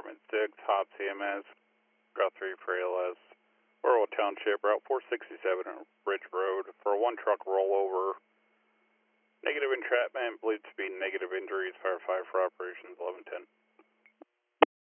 Department 6, Hobbs EMS, Route 3 for ALS, Orwell Township, Route 467 on Ridge Road for a 1-truck rollover. Negative entrapment, believed to be negative injuries, fire 5 for operations 1110.